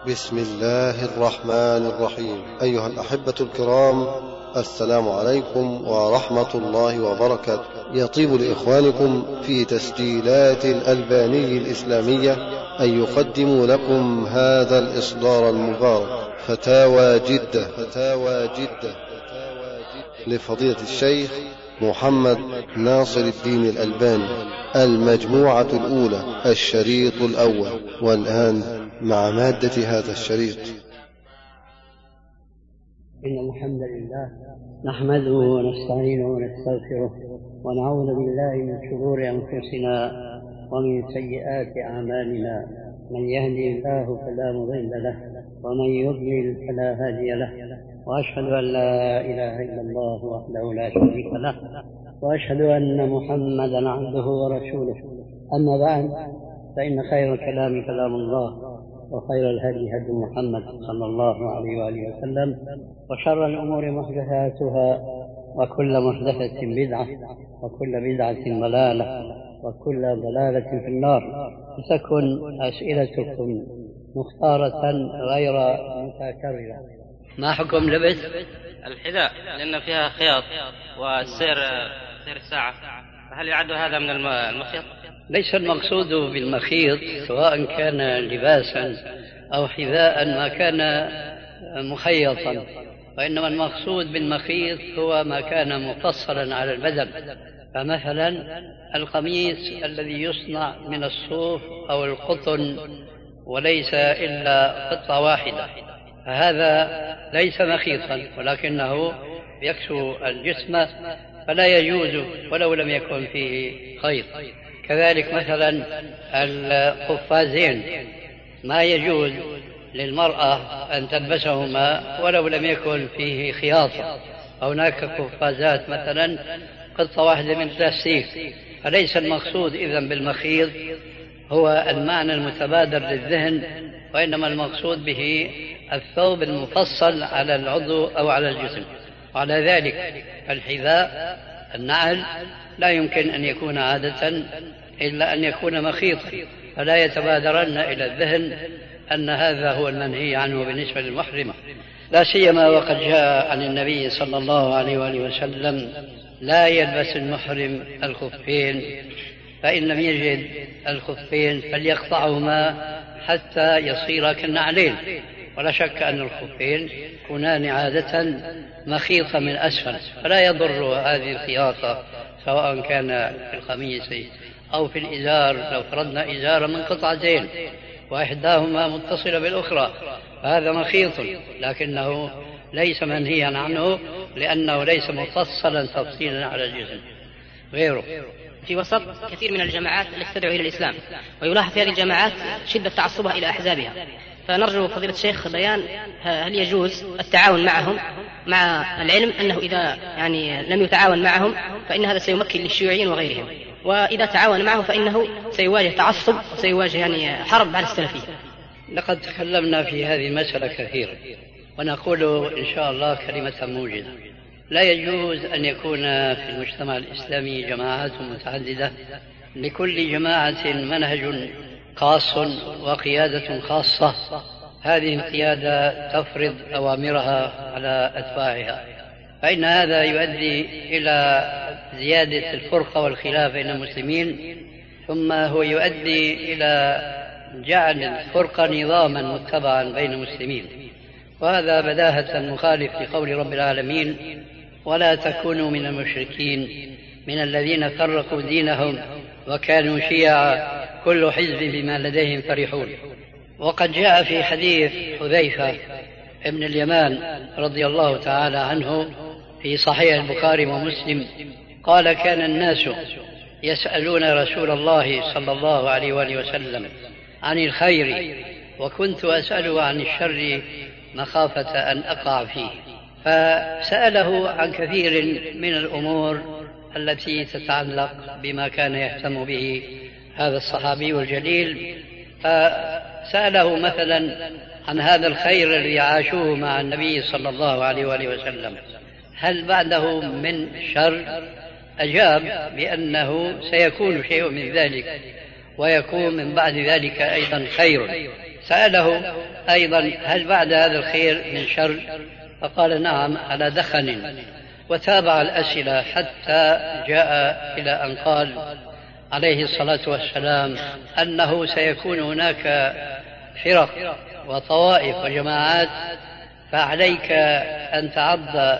بسم الله الرحمن الرحيم. أيها الأحبة الكرام، السلام عليكم ورحمة الله وبركاته. يطيب لإخوانكم في تسجيلات الألباني الإسلامية أن يقدموا لكم هذا الإصدار المبارك، فتاوى جدة لفضيلة الشيخ محمد ناصر الدين الألباني، المجموعة الأولى، الشريط الأول. والآن مع مادة هذا الشريط. إن الحمد لله نحمده ونستعينه ونستغفره ونعوذ بالله من شرور أنفسنا ومن سيئات أعمالنا. من يهدي الله فلا مضل له ومن يضلل فلا هادي له، وأشهد أن لا إله إلا الله وحده لا شريك له، وأشهد أن محمدا عبده ورسوله. أما بعد، فإن خير الكلام كلام الله، وخير الهدي هدي محمد صلى الله عليه وآله وسلم، وشر الأمور محدثاتها، وكل محدثة بدعة، وكل بدعة ضلالة، وكل ضلالة في النار. ستكن أسئلتكم مختارة غير متكررة. ما حكم لبس الحذاء؟ لأن فيها خياط والسير الساعة، فهل يعد هذا من المخيط؟ ليس المقصود بالمخيط سواء كان لباسا أو حذاء ما كان مخيطا، وإنما المقصود بالمخيط هو ما كان مفصلا على البدن. فمثلا القميص الذي يصنع من الصوف أو القطن وليس إلا قطعة واحدة، فهذا ليس مخيطا ولكنه يكسو الجسم، فلا يجوز ولو لم يكن فيه خيط. كذلك مثلا القفازين ما يجوز للمرأة أن تلبسهما ولو لم يكن فيه خياطة. هناك قفازات مثلا قطعة واحدة من بلاستيك، فليس المقصود إذن بالمخيط هو المعنى المتبادر للذهن، وإنما المقصود به الثوب المفصل على العضو أو على الجسم. وعلى ذلك الحذاء النعل لا يمكن أن يكون عادة إلا أن يكون مخيطا، فلا يتبادرن إلى الذهن أن هذا هو المنهي عنه بالنسبة للمحرم، لا سيما وقد جاء عن النبي صلى الله عليه وآله وسلم: لا يلبس المحرم الخفين، فإن لم يجد الخفين فليقطعهما حتى يصير كالنعلين. ولا شك أن الخفين يكونان عادة مخيطة من أسفل، فلا يضر هذه الخياطة سواء كان في القميص أو في الإزار. لو فرضنا إزارة من قطعتين وإحداهما متصلة بالأخرى فهذا مخيط، لكنه ليس منهيا عنه لأنه ليس مفصلا تفصيلا على الجسم غيره. في وسط كثير من الجماعات التي تدعو إلى الإسلام، ويلاحظ في هذه الجماعات شدة تعصبها إلى أحزابها، فنرجو فضيلة الشيخ بيان هل يجوز التعاون معهم، مع العلم أنه إذا لم يتعاون معهم فإن هذا سيمكن للشيوعيين وغيرهم، وإذا تعاون معهم فإنه سيواجه تعصب وسيواجه حرب على السلفية. لقد تكلمنا في هذه المسألة كثيرا، ونقول إن شاء الله كلمة موجزة: لا يجوز أن يكون في المجتمع الإسلامي جماعات متعددة، لكل جماعة منهج خاص وقيادة خاصة، هذه القيادة تفرض أوامرها على أتباعها، فإن هذا يؤدي إلى زيادة الفرقة والخلاف بين المسلمين، ثم هو يؤدي إلى جعل الفرقة نظاما متبعا بين المسلمين، وهذا بداهة مخالف لقول رب العالمين: ولا تكونوا من المشركين من الذين فرقوا دينهم وكانوا شيعا كل حزب بما لديهم فرحون. وقد جاء في حديث حذيفة ابن اليمان رضي الله تعالى عنه في صحيح البخاري ومسلم قال: كان الناس يسألون رسول الله صلى الله عليه وآله وسلم عن الخير، وكنت أسأله عن الشر مخافة أن أقع فيه. فسأله عن كثير من الأمور التي تتعلق بما كان يهتم به هذا الصحابي الجليل، فسأله مثلا عن هذا الخير الذي عاشوه مع النبي صلى الله عليه وآله وسلم هل بعده من شر؟ أجاب بأنه سيكون شيء من ذلك، ويكون من بعد ذلك أيضا خير. سأله أيضا هل بعد هذا الخير من شر؟ فقال نعم على دخن. وتابع الأسئلة حتى جاء إلى أن قال عليه الصلاة والسلام أنه سيكون هناك فرق وطوائف وجماعات، فعليك أن تعض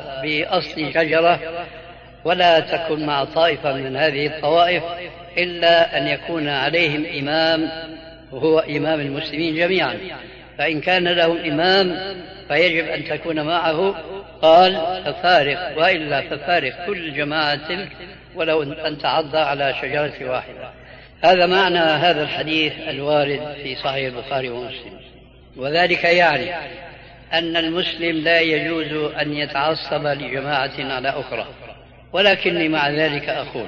بأصل شجرة ولا تكن مع طائفة من هذه الطوائف إلا أن يكون عليهم إمام وهو إمام المسلمين جميعا، فإن كان لهم إمام فيجب أن تكون معه. قال ففارق، وإلا ففارق كل جماعة تلك ولو أن تعض على شجرة واحدة. هذا معنى هذا الحديث الوارد في صحيح البخاري ومسلم، وذلك يعني أن المسلم لا يجوز أن يتعصب لجماعة على أخرى. ولكني مع ذلك أقول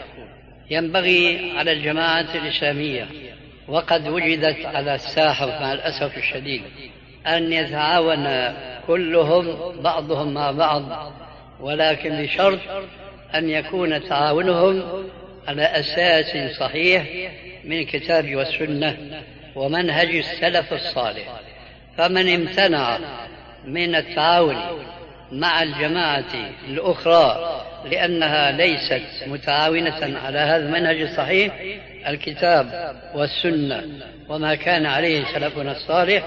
ينبغي على الجماعة الإسلامية، وقد وجدت على الساحة مع الأسف الشديد، أن يتعاون كلهم بعضهم مع بعض، ولكن بشرط أن يكون تعاونهم على أساس صحيح من الكتاب والسنة ومنهج السلف الصالح. فمن امتنع من التعاون مع الجماعة الأخرى لأنها ليست متعاونة على هذا المنهج الصحيح الكتاب والسنة وما كان عليه سلفنا الصالح،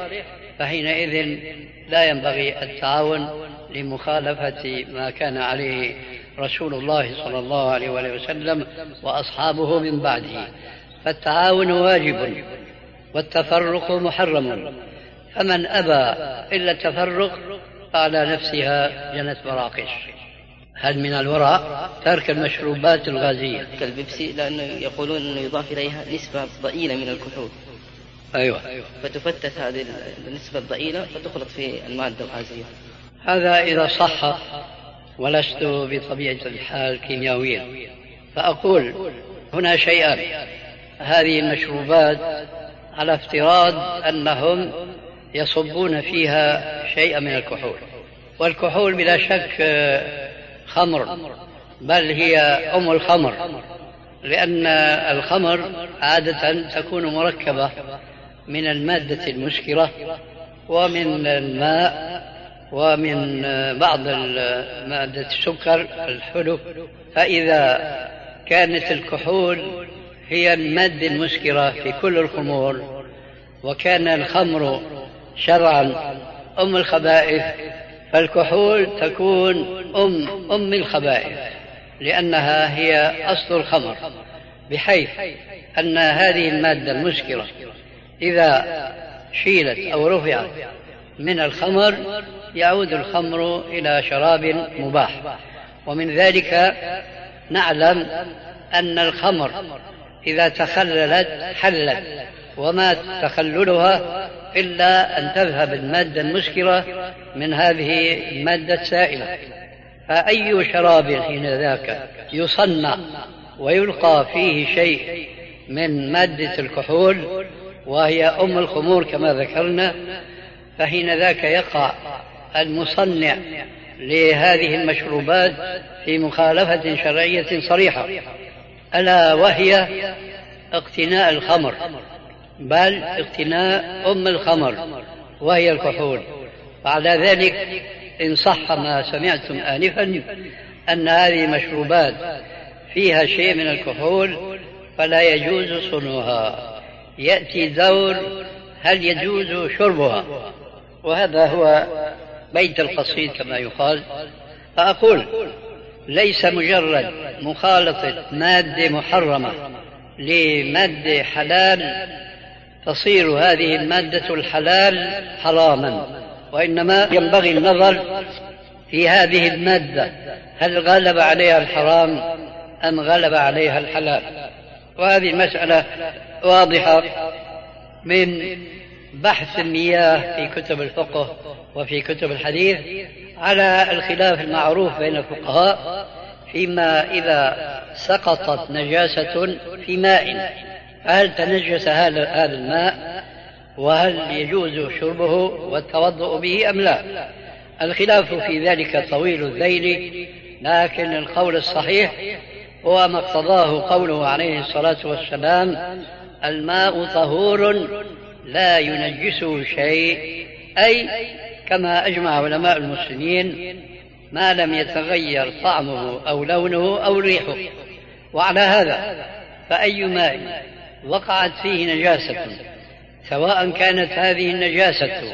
فحينئذ لا ينبغي التعاون لمخالفة ما كان عليه رسول الله صلى الله عليه وسلم وأصحابه من بعده. فالتعاون واجب والتفرق محرم، فمن أبى إلا التفرق فعلى نفسها جنت مراقش. هل من الوراء ترك المشروبات الغازية كالبيبسي، لأنه يقولون أنه يضاف إليها نسبة ضئيلة من الكحول؟ أيوة، فتفتت هذه النسبة الضئيلة فتخلط في المادة الغازية. هذا إذا صح، ولست بطبيعة الحال كيميائيا. فأقول هنا شيئان: هذه المشروبات على افتراض أنهم يصبون فيها شيئا من الكحول، والكحول بلا شك خمر، بل هي أم الخمر، لأن الخمر عادة تكون مركبة من المادة المسكرة ومن الماء ومن بعض مادة السكر الحلو. فإذا كانت الكحول هي المادة المسكرة في كل الخمور، وكان الخمر شرعا أم الخبائث، فالكحول تكون أم الخبائث، لأنها هي أصل الخمر، بحيث أن هذه المادة المسكرة إذا شيلت أو رفعت من الخمر يعود الخمر إلى شراب مباح. ومن ذلك نعلم أن الخمر إذا تخللت حلت، وما تخللها إلا أن تذهب المادة المسكرة من هذه المادة السائلة. فأي شراب حين ذاك يصنع ويلقى فيه شيء من مادة الكحول وهي أم الخمور كما ذكرنا، فحين ذاك يقع المصنع لهذه المشروبات في مخالفة شرعية صريحة، ألا وهي اقتناء الخمر، بل اقتناء أم الخمر وهي الكحول. وعلى ذلك إن صح ما سمعتم آنفا أن هذه المشروبات فيها شيء من الكحول فلا يجوز صنعها. يأتي دور هل يجوز شربها، وهذا هو بيت القصيد كما يقال. فأقول ليس مجرد مخالطة مادة محرمة لمادة حلال تصير هذه المادة الحلال حراما، وإنما ينبغي النظر في هذه المادة هل غلب عليها الحرام أم غلب عليها الحلال. وهذه مسألة واضحة من بحث المياه في كتب الفقه وفي كتب الحديث على الخلاف المعروف بين الفقهاء فيما إذا سقطت نجاسة في ماء هل تنجس هذا الماء وهل يجوز شربه والتوضؤ به أم لا. الخلاف في ذلك طويل الذيل، لكن القول الصحيح هو ما اقتضاه قوله عليه الصلاة والسلام: الماء طهور لا ينجسه شيء، أي كما أجمع علماء المسلمين ما لم يتغير طعمه أو لونه أو ريحه. وعلى هذا فأي ماء وقعت فيه نجاسة، سواء كانت هذه النجاسة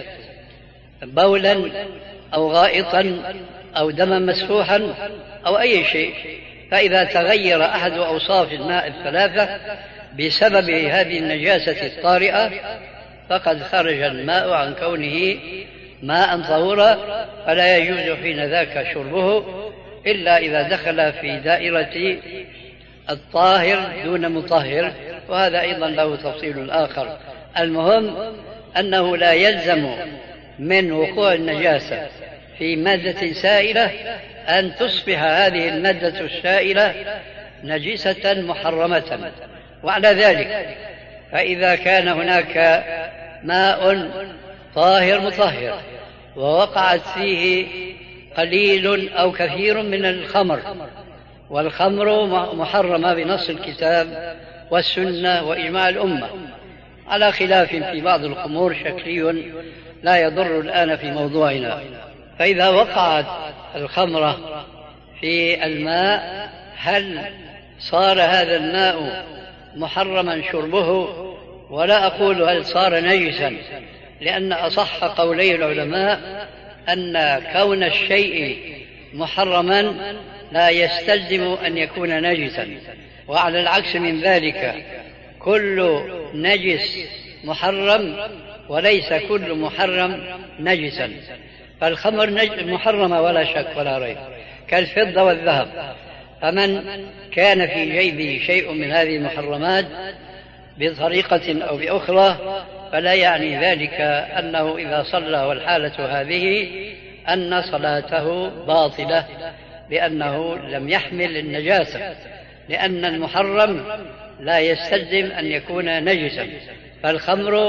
بولا أو غائطا أو دما مسفوحا أو أي شيء، فإذا تغير أحد أوصاف الماء الثلاثة بسبب هذه النجاسة الطارئة فقد خرج الماء عن كونه ماء طهورا، فلا يجوز حين ذاك شربه إلا إذا دخل في دائرة الطاهر دون مطهر، وهذا أيضا له تفصيل آخر. المهم أنه لا يلزم من وقوع النجاسة في مادة سائلة أن تصبح هذه المادة السائلة نجسة محرمة. وعلى ذلك فإذا كان هناك ماء طاهر مطهر ووقعت فيه قليل أو كثير من الخمر، والخمر محرمة بنص الكتاب والسنة وإجماع الأمة، على خلاف في بعض الخمور شكلي لا يضر الآن في موضوعنا. فإذا وقعت الخمرة في الماء هل صار هذا الماء محرما شربه؟ ولا أقول هل صار نجسا، لأن أصح قولي العلماء أن كون الشيء محرما لا يستلزم أن يكون نجسا، وعلى العكس من ذلك كل نجس محرم وليس كل محرم نجسا. فالخمر محرمة ولا شك ولا ريب كالفضة والذهب، فمن كان في جيبه شيء من هذه المحرمات بطريقة أو بأخرى فلا يعني ذلك أنه إذا صلى والحالة هذه أن صلاته باطلة، لأنه لم يحمل النجاسة، لأن المحرم لا يستلزم أن يكون نجسا. فالخمر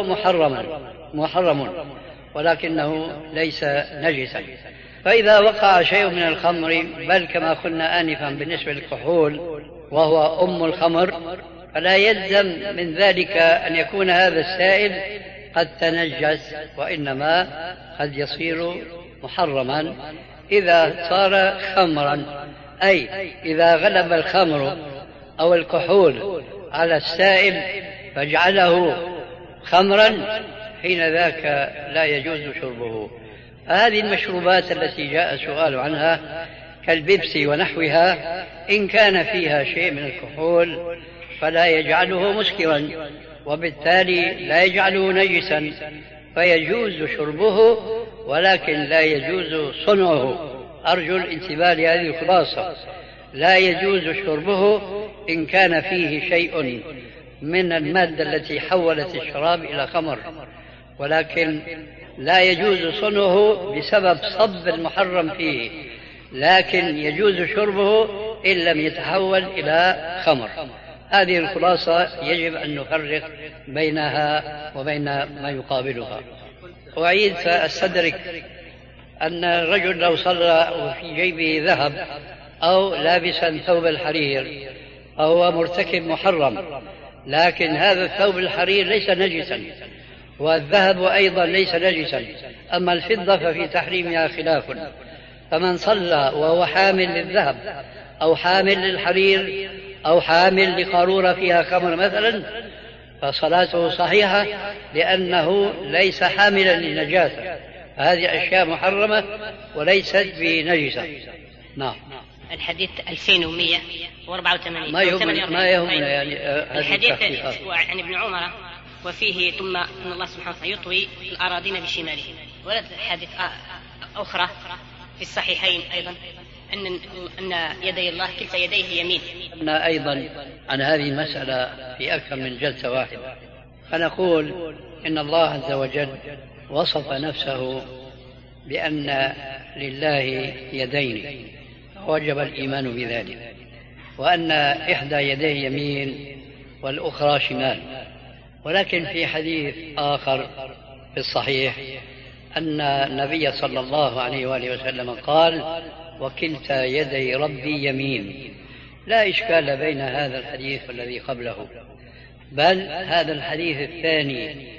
محرم ولكنه ليس نجسا. فإذا وقع شيء من الخمر، بل كما قلنا آنفا بالنسبة للكحول وهو أم الخمر، فلا يلزم من ذلك أن يكون هذا السائل قد تنجس، وإنما قد يصير محرما إذا صار خمرا، أي إذا غلب الخمر أو الكحول على السائل فاجعله خمرا، حين ذاك لا يجوز شربه. هذه المشروبات التي جاء سؤال عنها كالبيبسي ونحوها إن كان فيها شيء من الكحول فلا يجعله مسكرا، وبالتالي لا يجعله نجسا، فيجوز شربه ولكن لا يجوز صنعه. أرجو الانتباه لهذه الخلاصة، لا يجوز شربه إن كان فيه شيء من المادة التي حولت الشراب إلى خمر، ولكن لا يجوز صنعه بسبب صب المحرم فيه، لكن يجوز شربه إن لم يتحول إلى خمر. هذه الخلاصة يجب أن نفرق بينها وبين ما يقابلها. وأعيد فأستدرك أن الرجل لو صلى وفي جيبه ذهب أو لابسا ثوب الحرير أو مرتكب محرم، لكن هذا الثوب الحرير ليس نجسا والذهب أيضا ليس نجسا، أما الفضة ففي تحريمها خلاف. فمن صلى وهو حامل للذهب أو حامل للحرير أو حامل لقارورة فيها خمر مثلا فصلاته صحيحة، لأنه ليس حاملا للنجاسة. هذه أشياء محرمة وليست بنجسة. نعم. الحديث 2184 ما يهمنا يعني الحديث عن ابن عمر وفيه ثم أن الله سبحانه وتعالى يطوي الأراضين بشماله. ولد حديث أخرى في الصحيحين أيضا أن يدي الله كلتا يديه يمين. أيضا عن هذه المسألة في أكثر من جلسة واحدة، فنقول إن الله عز وجل وصف نفسه بأن لله يدين، وجب الإيمان بذلك، وأن إحدى يديه يمين والأخرى شمال. ولكن في حديث آخر في الصحيح أن النبي صلى الله عليه وآله وسلم قال: وكلتا يدي ربي يمين. لا إشكال بين هذا الحديث والذي قبله، بل هذا الحديث الثاني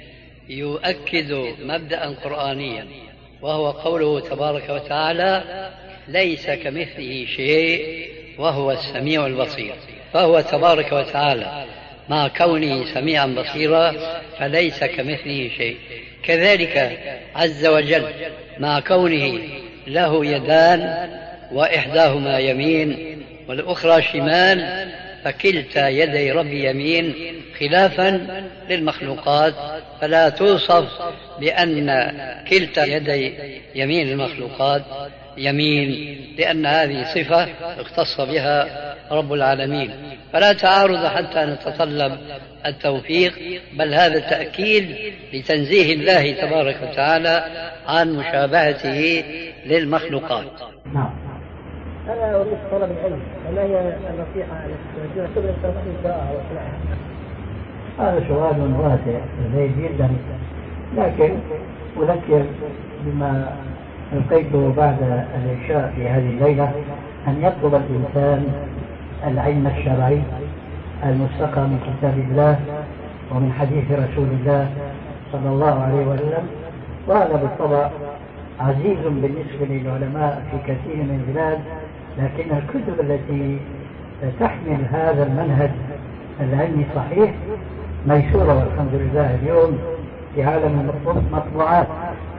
يؤكد مبدأ قرآنيا، وهو قوله تبارك وتعالى: ليس كمثله شيء وهو السميع البصير. فهو تبارك وتعالى مع كونه سميعا بصيرا فليس كمثله شيء. كذلك عز وجل مع كونه له يدان وإحداهما يمين والأخرى شمال، فكلتا يدي ربي يمين، خلافا للمخلوقات، فلا توصف بأن كلتا يدي يمين المخلوقات يمين، لأن هذه صفة اختص بها رب العالمين، فلا تعارض حتى نتطلب التوفيق، بل هذا تأكيد لتنزيه الله تبارك وتعالى عن مشابهته للمخلوقات. أنا أريد طلب العلم، فما هي النصيحة التي تبدأ تنصيح القراءة والقراءة؟ هذا سؤال واسع جيد جدا، لكن أذكر بما ألقيته بعد العشاء في هذه الليلة، أن يطلب الإنسان العلم الشرعي المستقى من كتاب الله ومن حديث رسول الله صلى الله عليه وسلم، وهذا بالطبع عزيز بالنسبة للعلماء في كثير من البلاد، لكن الكتب التي تحمل هذا المنهج العلمي صحيح ميسورة والحمد لله اليوم في عالم المطبوعات.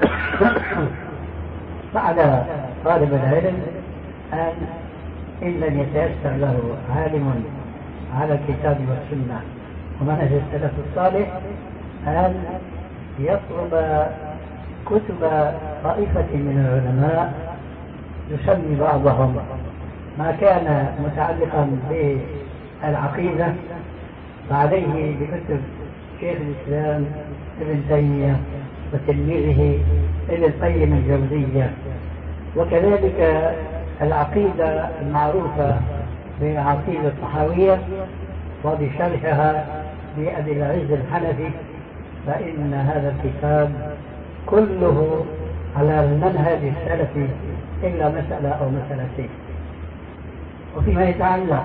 فعلى طالب العلم أن إن لم يتيسر له عالم على الكتاب والسنة ومنهج السلف الصالح أن يطلب كتب طائفة من العلماء يسمي بعضهم ما كان متعلقا بالعقيدة فعليه بكتب شيخ الإسلام ابن تيمية وتلميذه ابن القيم الجوزية، وكذلك العقيدة المعروفة بالعقيدة الطحاوية وبشرحها بأبي العز الحنفي، فإن هذا الكتاب كله على المنهج السلفي إلا مسألة أو مسألتين. وفيما يتعلق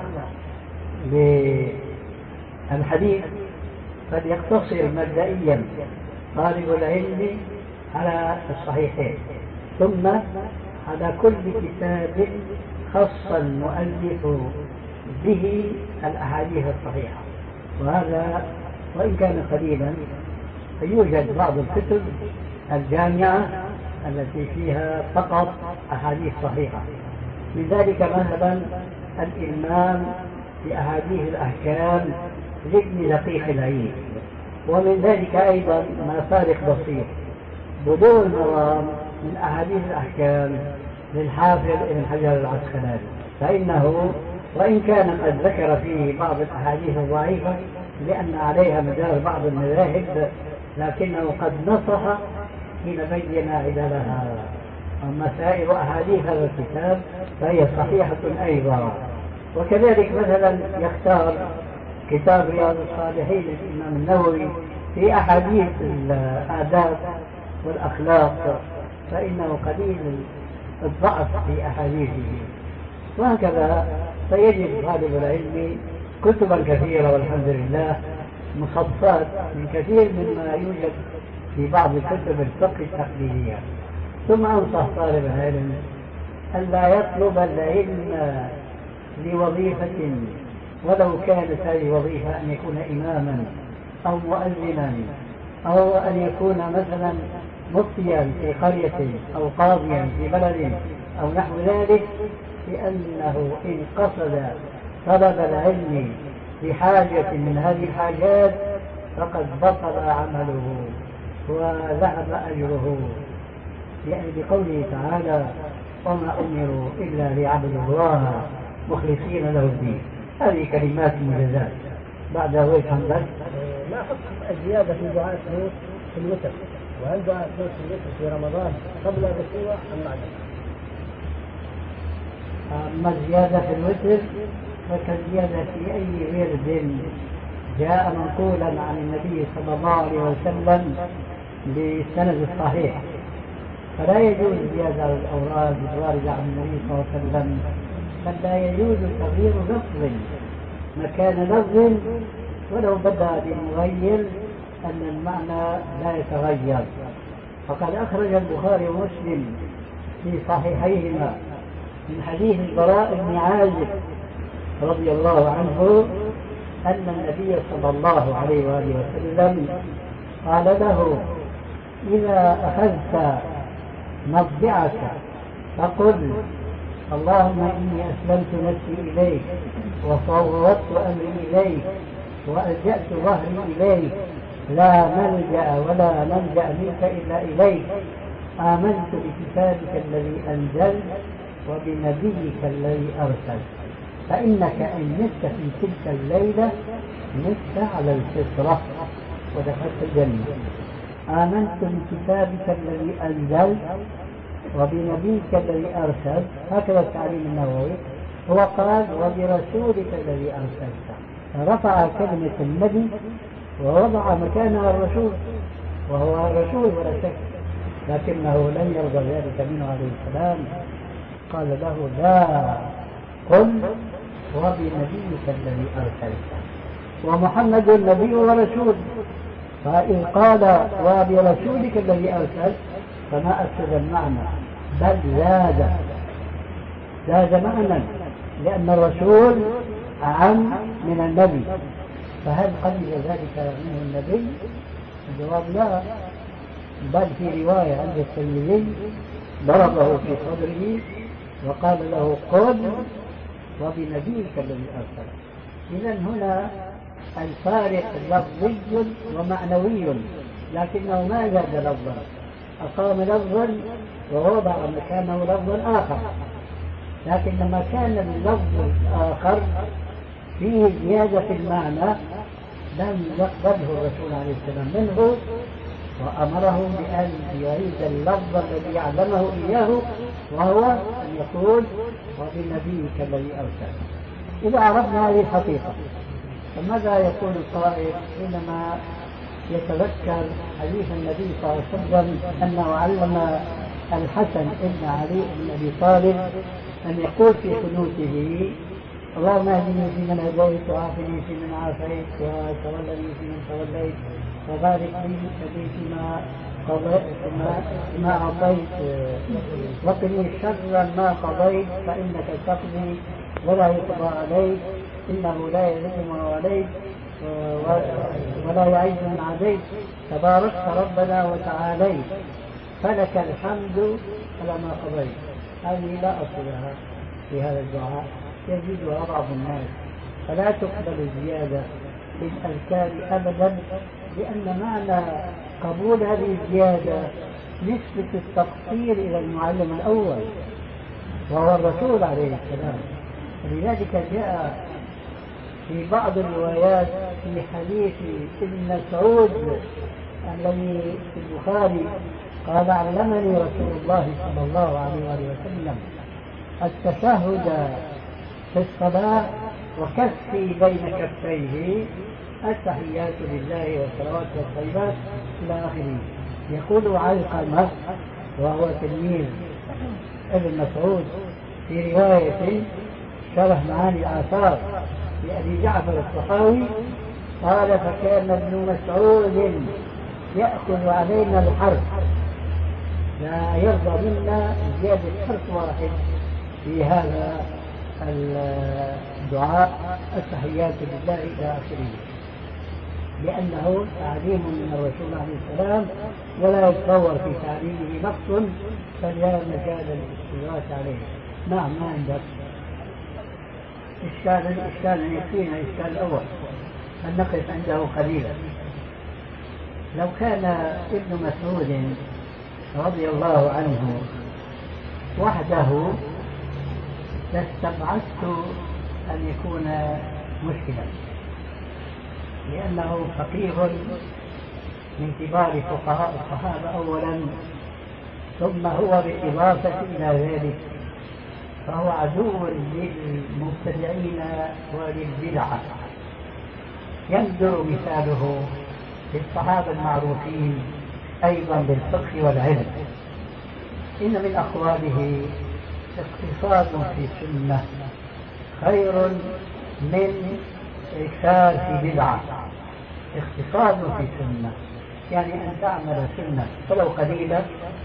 بالحديث قد يقتصر مبدئيا طالب العلم على الصحيحين، ثم على كل كتاب خص المؤلف به الأحاديث الصحيحة، وهذا وإن كان قليلا فيوجد بعض الكتب الجامعة التي فيها فقط أحاديث صحيحة، من ذلك مثلا الإلمام بأحاديث الأحكام لابن دقيق العيد، ومن ذلك أيضا ما فارق بسيط بلوغ المرام من أحاديث الأحكام للحافظ ابن حجر العسقلاني، فإنه وإن كان قد ذكر فيه بعض الأحاديث الضعيفة لأن عليها مدار بعض المذاهب، لكنه قد نصح حين بين عللها. أما سائر أحاديث هذا الكتاب فهي صحيحة أيضا. وكذلك مثلا يختار كتاب رياض الصالحين للإمام النووي في أحاديث الآداب والأخلاق، فإنه قليل الضعف في أحاديثه. وهكذا فيجد طالب العلم كتبا كثيرة والحمد لله مخصصات من كثير مما يوجد في بعض كتب الفقه التقليدية. ثم أنصح طالب العلم ألا يطلب العلم لوظيفة، ولو كانت هذه وظيفة أن يكون إماما أو مؤذنا أو أن يكون مثلا مفتيا في قرية أو قاضيا في بلد أو نحو ذلك، لأنه إن قصد طلب العلم بحاجة من هذه الحاجات فقد بطل عمله وذهب أجره، يعني بقوله تعالى: وما أمروا إلا ليعبدوا الله مخلصين له الدين. هذه كلمات مجازات. بعد ذلك عندك ما حكم الزيادة في دعاء القنوت في الوتر؟ وهل دعاء القنوت في الوتر في رمضان قبل الركوع أم بعده؟ أما الزيادة في الوتر فكالزيادة في أي ورد جاء منقولا عن النبي صلى الله عليه وسلم بالسند الصحيح، فلا يجوز زيادة على الأوراد الواردة عن النبي صلى الله عليه وسلم، بل لا يجوز تغيير لفظ مكان لفظ ولو بدأ بمغير أن المعنى لا يتغير. فقد أخرج البخاري ومسلم في صحيحيهما من حديث البراء بن عازب رضي الله عنه أن النبي صلى الله عليه وآله وسلم قال له: إذا أخذت مضجعك فقل: اللهم إني أسلمت نفسي إليك وفوضت أمري إليك وألجأت ظهري إليك لا ملجأ ولا ملجأ منك إلا إليك، آمنت بكتابك الذي أنزلت وبنبيك الذي أرسلت، فإنك إن مت في تلك الليلة مت على الفطرة ودخلت الجنة. آمنت بكتابك الذي أنزلت وبنبيك الذي أرسلت، هكذا التعليم النووي. هو قال: وبرسولك الذي أرسلت، فرفع كلمة النبي ووضع مكانها الرسول، وهو الرسول ولا شك، لكنه لم يرضى ذلك منه عليه السلام. قال له: لا، قل وبنبيك الذي أرسلت، ومحمد نبي ورسول. فإن قال وبرسولك الذي أرسلت فما أفسد المعنى، بل زاد معنى، لأن الرسول أعم من النبي. فهل قبل ذلك منه النبي؟ الجواب لا، بل في رواية عند الترمذي ضربه في صدره وقال له: قل وبنبيك الذي أرسل. إذن هنا الفارق لفظي ومعنوي، لكنه ما زاد لفظا، أقام لفظا ووضع مكانه لفظا آخر. لكن لما كان اللفظ الآخر فيه زيادة في المعنى لم يقبله الرسول عليه السلام منه، وأمره بأن يعيد اللفظ الذي علمه إياه، وهو أن يقول: وبنبيك الذي أرسل. إذا عرفنا هذه الحقيقة فماذا يقول القائل حينما يتذكر حديث النبي صلى الله عليه وسلم أنه علم الحسن ابن علي بن أبي طالب أن يقول في قنوته: اللهم اهدني فيمن هديت وعافني فيمن عافيت وتولني فيمن توليت وبارك لي فيما أعطيت وقني شر ما قضيت فإنك تقضي ولا يقضى عليك إنه لا يذل من واليت ولا يعز من عاديت تباركت ربنا وتعاليت فلك الحمد على ما قضيت. هذه لا أصل لها في هذا الدعاء، يزيدها بعض الناس، فلا تقبل الزيادة في الأذكار أبدا، لأن معنى قبول هذه الزيادة نسبة التقصير إلى المعلم الأول وهو الرسول عليه السلام. ولذلك جاء في بعض الروايات في حديث ابن مسعود الذي في البخاري قال: علمني رسول الله صلى الله عليه وسلم التشهد في الصلاة وكفي بين كفيه التحيات لله والصلوات والطيبات إلى آخره. يقول علقمة وهو تلميذ ابن مسعود في رواية شرح معاني الآثار لأبي جعفر الطحاوي قال: فكان ابن مسعود يأخذ علينا الحرف، لا يرضى منا زيادة حرف واحد في هذا الدعاء التحيات لله إلى آخره، لأنه تعليم من الرسول عليه السلام ولا يتصور في تعليمه نقص فلا مجال للاستدراك عليه. نعم، ما عندك إشكال يكفينا الإشكال الأول أن نقف عنده قليلا. لو كان ابن مسعود رضي الله عنه وحده لاستبعدت أن يكون مشكلا، لأنه فقيه من كبار فقهاء الصحابة أولا، ثم هو بالإضافة إلى ذلك فهو عدو للمبتدعين وللبدعة. يندر مثاله في الصحابة المعروفين أيضا بالفقه والعلم. إن من أقواله: اقتصاد في السنة خير من إكثار في بدعة. اختصار في سنة، يعني أن تعمل سنة ولو قليلة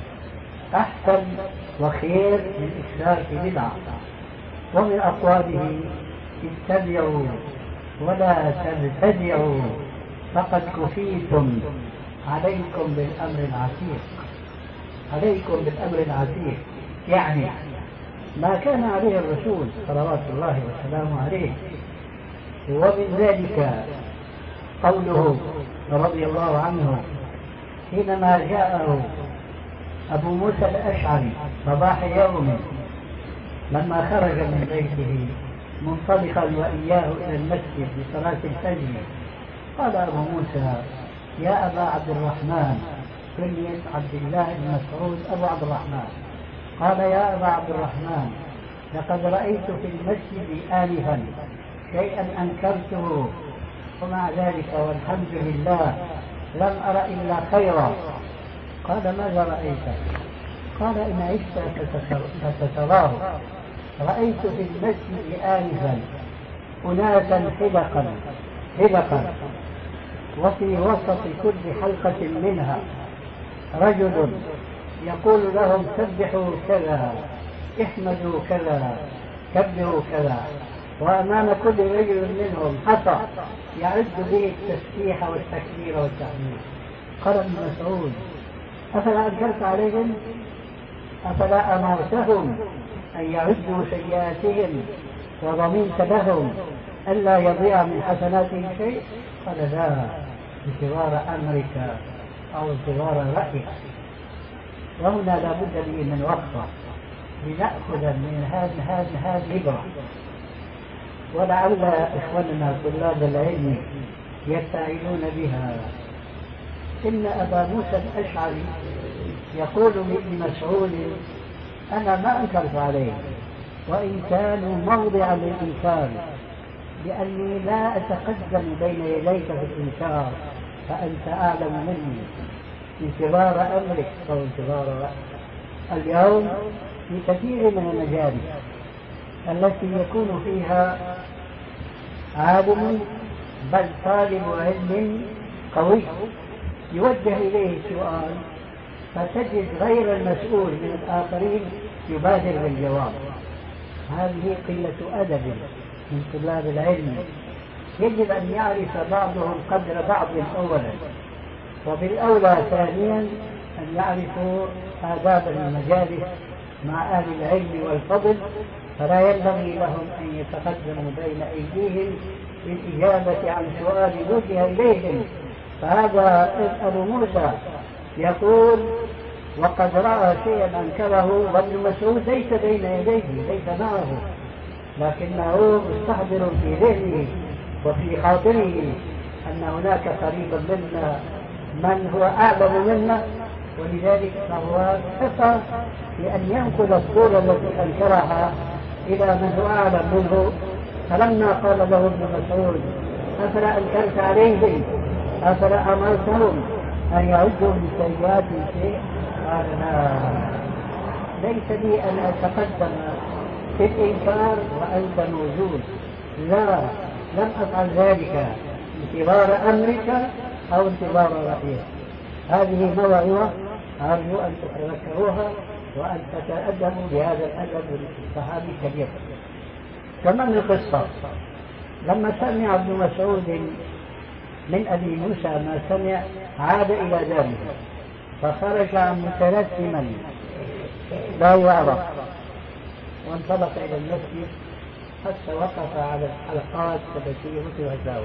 أحسن وخير من إكثار في بدعة. ومن أقواله اتبعوا ولا تبتدعوا فقد كفيتم، عليكم بالأمر العتيق، عليكم بالأمر العتيق، يعني ما كان عليه الرسول صلوات الله وسلامه عليه. ومن ذلك قوله رضي الله عنه حينما جاءه أبو موسى الأشعري صباح يوم لما خرج من بيته منطلقا وإياه إلى المسجد لصلاة الفجر، قال أبو موسى: يا أبا عبد الرحمن، كنية عبد الله بن مسعود أبو عبد الرحمن، قال: يا أبا عبد الرحمن، لقد رأيت في المسجد آنفا شيئا أنكرته، ومع ذلك والحمد لله لم أرى إلا خيرا. قال: ماذا رأيت؟ قال: إن عشت فتتراه، رأيت في المسجد آنفا أناسا حلقا، وفي وسط كل حلقة منها رجل يقول لهم: سبحوا كذا، احمدوا كذا، كبروا كذا، وأمام كل رجل منهم حصى يعد به التسبيح والتكبير والتحميد. قال ابن مسعود: أفلا أنكرت عليهم؟ أفلا أمرتهم أن يعدوا سيئاتهم وضمنت لهم ألا يضيع من حسناتهم شيء؟ قال: لا، انتظار أمرك أو انتظار رأيك. وهنا لا بد لي من وقفة لنأخذ من هذه العبرة، ولعل إخواننا طلاب العلم يستعينون بها. إن أبا موسى الأشعري يقول لابن مسعود: أنا ما أنكرت عليه، وإن كانوا موضعا للإنكار، لأني لا أتقدم بين يديك في الإنكار، فأنت أعلم مني، انتظار أمرك أو انتظار رأيك. اليوم في كثير من المجالس التي يكون فيها عالم بل طالب علم قوي يوجه إليه سؤال، فتجد غير المسؤول من الآخرين يبادر بالجواب. هذه قلة أدب من طلاب العلم. يجب أن يعرف بعضهم قدر بعض أولا، وبالأولى ثانيا أن يعرفوا آداب المجالس مع أهل العلم والفضل، فلا ينبغي لهم أن يتقدموا بين أيديهم بالإجابة عن سؤال وجه إليهم. فهذا أبو موسى يقول: وقد رأى شيئا أنكره، وابن مسعود ليس بين يديه، ليس معه، لكنه مستحضر في ذهنه وفي خاطره أن هناك قريبا منا من هو أعلم منا، ولذلك فهو كفى بأن ينقل الصورة التي أنكرها إلى من هو أعلم منه. فلما قال له ابن مسعود: أفلا أنكرت عليهم؟ أفلا أمرتهم أن يعدوا من سيئات شيء؟ قال: لا، ليس لي أن أتقدم في الإنكار وأنت موجود، لا، لم أفعل ذلك انتظار أمرك أو انتظار رأيك. هذه موعظة أرجو أن تتذكروها وأن تتأدبوا بهذا الأدب الصحابي الكبير. كمان القصة لما سمع ابن مسعود من أبي موسى ما سمع عاد إلى داره، فخرج متلثما لا يعرف، وانطلق إلى المسجد حتى وقف على الحلقات التي رفعت.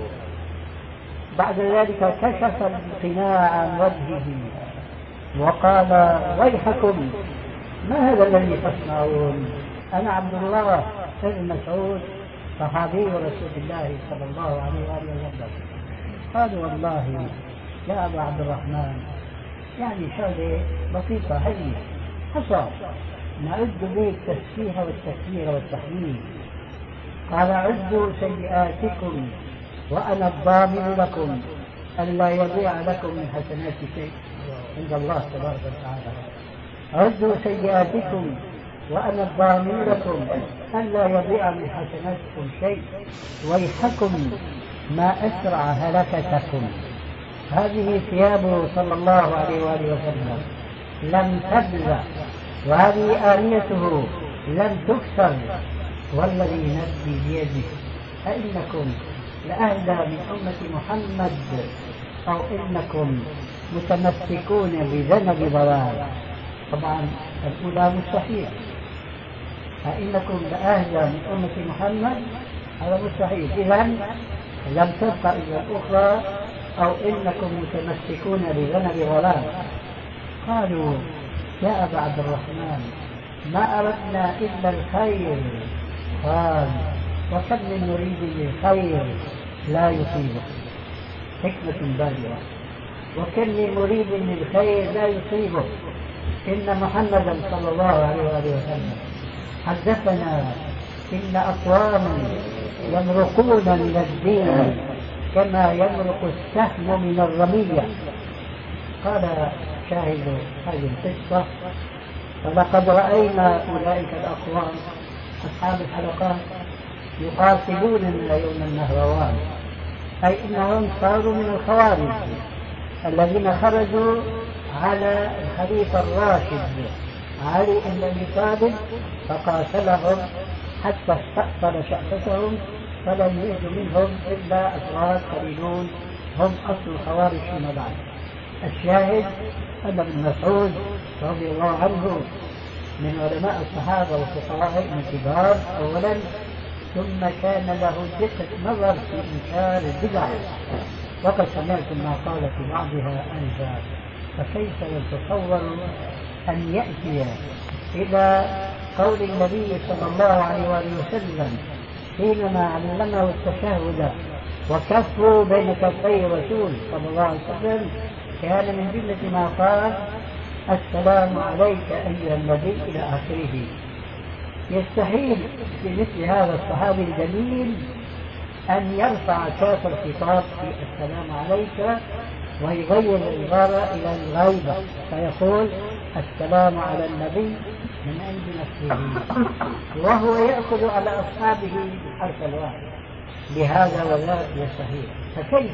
بعد ذلك كشف القناع عن وجهه وقال: ويحكم، ما هذا الذي تصنعون؟ أنا عبد الله بن مسعود صحابي رسول الله صلى الله عليه وآله وسلم. قالوا: والله يا أبا عبد الرحمن، يعني شغلة بسيطة، هي حصى نعد به التسبيح والتكبير والتحميد. قال: عدوا سيئاتكم وأنا الضامن لكم ألا يضيع لكم من حسنات شيء عند الله تبارك وتعالى. عدوا سيئاتكم وأنا الضامن لكم ألا يضيع من حسناتكم شيء، ويحكم ما أسرع هلكتكم هذه ثيابه صلى الله عليه وآله وسلم لم تبلى، وهذه آنيته لم تكسر، والذي نفسي بيده أئنكم لأهدى من أمة محمد أو إنكم متمسكون بذنب ضلال. طبعا الأولى مستحيل، أئنكم لأهدى من أمة محمد هذا مستحيل، إذن لم تبقى إلا الأخرى أو إنكم متمسكون بذنب ضلال. قالوا يا أبا عبد الرحمن ما أردنا إلا الخير. قال وكم من مريد للخير لا يصيبه، حكمة بالغة، وكم من مريد للخير لا يصيبه. إن محمدا صلى الله عليه وآله وسلم حدثنا إن أقواما يمرقون من الدين كما يمرق السهم من الرمية. قال شاهد هذه القصة فلقد رأينا أولئك الأقوام أصحاب الحلقات يقاتلوننا يوم النهروان، أي إنهم صاروا من الخوارج الذين خرجوا على الخليفة الراشد علي بن أبي طالب فقاتلهم حتى استأصل شأفتهم، فلم يجد منهم إلا أفراد قليلون هم أصل الخوارج فيما بعد. الشاهد أن ابن مسعود رضي الله عنه من علماء الصحابة والفقهاء الكبار أولا، ثم كان له دقة نظر في إنكار البدع، وقد سمعتم ما قال في بعضها أنفا، فكيف يتصور أن يأتي إلى قول النبي صلى الله عليه وآله وسلم حينما علمه التشهد وكفوا بين كفي الرسول صلى الله عليه وسلم كان من جملة ما قال السلام عليك أيها النبي إلى آخره. يستحيل في مثل هذا الصحابي الجليل أن يرفع كاف الخطاب في السلام عليك ويغير العبارة إلى الغيبة فيقول السلام على النبي من عند نفسه، وهو يأخذ على أصحابه بالحرف الواحد. بهذا وذاك يستحيل. فكيف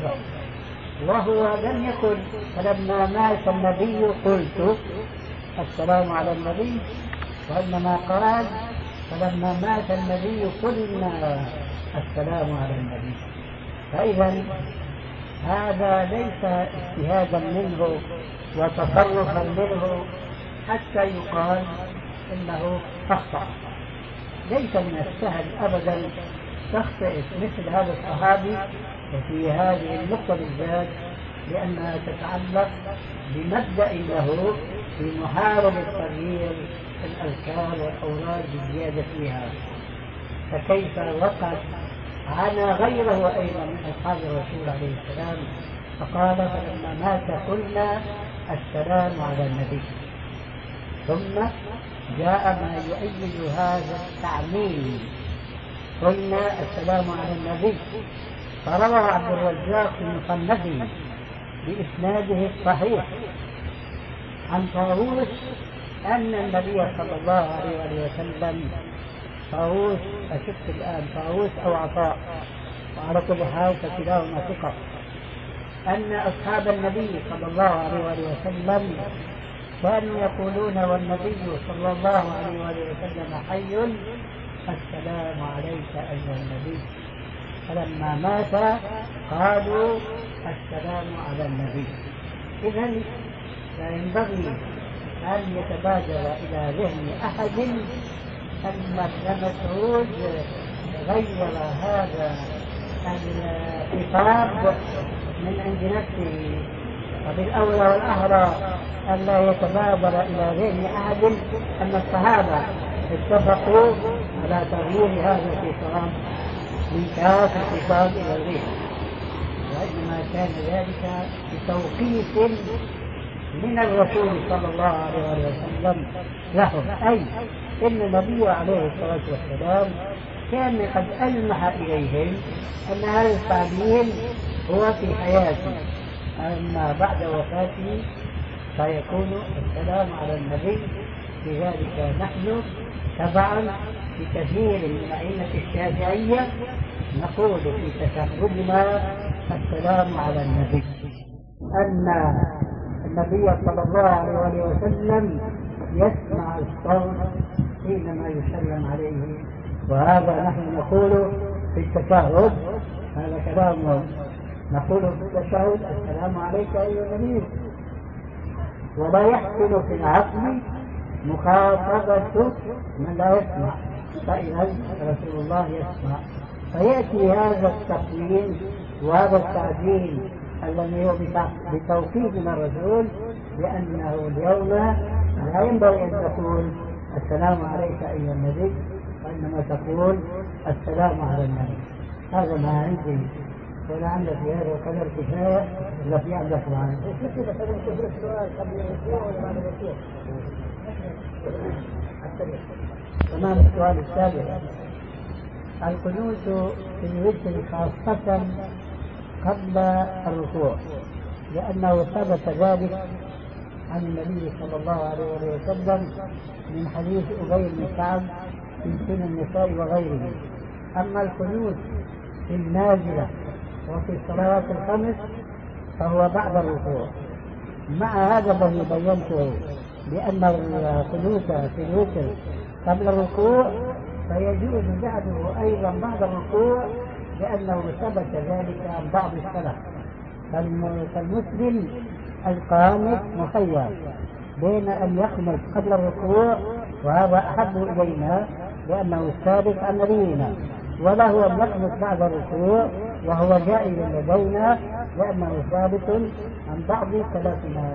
وهو لم يقل فلما مات النبي قلت السلام على النبي، وإنما قال فلما مات النبي قلنا السلام على النبي. فإذا هذا ليس اجتهادا منه وتصرفا منه حتى يقال إنه أخطأ. ليس من السهل أبدا تخطئ مثل هذا الصحابي وفي هذه النقطة بالذات، لأنها تتعلق بمبدأ له في محاربة تغيير الأذكار والأوراد بزيادة فيها. فكيف وقد عانى غيره أيضا من أصحاب الرسول عليه السلام، فقال فلما مات قلنا السلام على النبي. ثم جاء ما يؤيد هذا التعميم، قلنا السلام على النبي. فروى عبد الرزاق في مصنفه بإسناده الصحيح عن طاووس أن النبي صلى الله عليه وسلم، طاووس أشك الآن طاووس أو عطاء وعلى كل حال فكلاهما ثقة، أن أصحاب النبي صلى الله عليه وسلم كانوا يقولون والنبي صلى الله عليه وسلم حي السلام عليك أيها النبي، فلما مات قالوا السلام على النبي. إذن لا ينبغي أن يتبادر إلى ذهن أحد أن ابن مسعود غير هذا الخطاب من عند نفسه، وبالأولى والأحرى أن لا يتبادر إلى ذهن أحد أن الصحابة اتفقوا على تغيير هذا الخطاب من كاف الخطاب إلى الغير، وإنما كان ذلك بتوقيت من الرسول صلى الله عليه وسلم لهم، أي إن النبي عليه الصلاة والسلام كان قد ألمح إليهم أن هذا التعليل هو في حياته، أما بعد وفاته فيكون السلام على النبي. لذلك نحن تبعا في كثير من أئمة الشافعية نقول في تشهدنا السلام على النبي. أن النبي صلى الله عليه وسلم يسمع الصوت حينما يسلم عليه، وهذا نحن نقوله في التشهد، هذا كلام نقول في التشهد: السلام عليك أيها النبي. ولا يحصل في العقل مخاطبة من لا يسمع، فإذا رسول الله يسمع، فيأتي هذا التقويم وهذا التعديل الذي هو بتوقيف من الرسول بأنه اليوم لا ينبغي أن تقول السلام عليك أيها النبي، وإنما تقول السلام على النبي. هذا ما عندي، ولعل في هذا القدر كفاية. إذا في عندك معنا تمام. السؤال السابع: القنوت في الوتر خاصة قبل الركوع، لأنه ثبت ذلك عن النبي صلى الله عليه وسلم من حديث أبي بن كعب في سنن النساء وغيره. أما القنوت في النازلة وفي الصلوات الخمس فهو بعد الركوع. مع هذا الذي بينته بأن القنوت في الوتر قبل الركوع فيجوز جعله أيضا بعد الركوع، لأنه ثبت ذلك عن بعض السلف. فالمسلم القانت مخير بين أن يقنت قبل الركوع، وهذا أحب إلينا لأنه ثابت عن نبينا، وله أن يقنت بعد الركوع وهو جائز لدينا لأنه ثابت عن بعض سلفنا.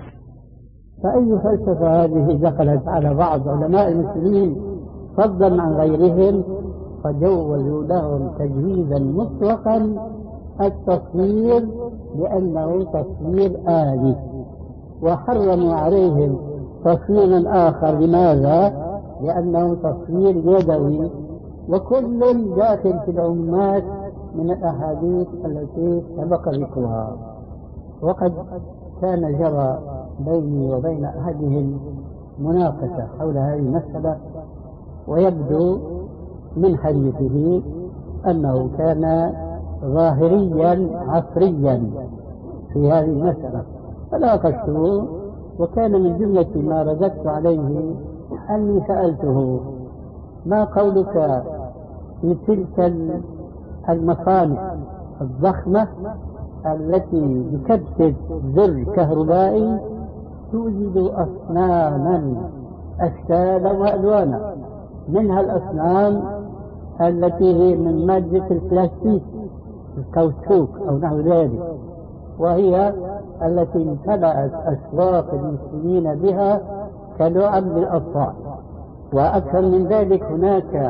فأي فلسفة هذه دخلت على بعض علماء المسلمين فضلا عن غيرهم، فجوزوا لهم تجويزا مطلقا التصوير لأنه تصوير آلي، وحرموا عليهم تصويرا آخر. لماذا؟ لأنه تصوير يدوي، وكل داخل في العمات من الأحاديث التي سبق ذكرها. وقد كان جرى بيني وبين أحدهم مناقشة حول هذه المسألة، ويبدو من حديثه أنه كان ظاهريا عصريا في هذه المسألة، فناقشته، وكان من جملة ما رددت عليه أني سألته: ما قولك في تلك المصانع الضخمة التي بكبسة زر كهربائي توجد أصناما أشكالا وألوانا، منها الأصنام التي هي من مادة البلاستيك الكاوتشوك أو نحو ذلك، وهي التي امتلأت أسواق المسلمين بها كلعب للأطفال. وأكثر من ذلك هناك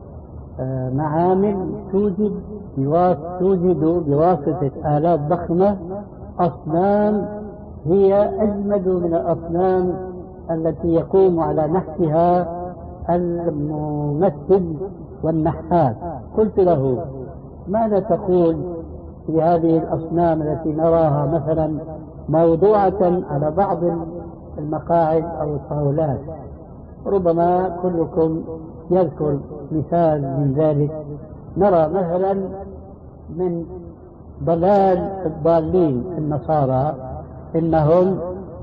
معامل توجد بواسطة آلات ضخمة أصنام هي أجمد من الأصنام التي يقوم على نحتها الممثل والنحات. قلت له: ماذا تقول في هذه الأصنام التي نراها مثلا موضوعة على بعض المقاعد أو الطاولات؟ ربما كلكم يذكر مثال من ذلك. نرى مثلا من ضلال الضالين النصارى إنهم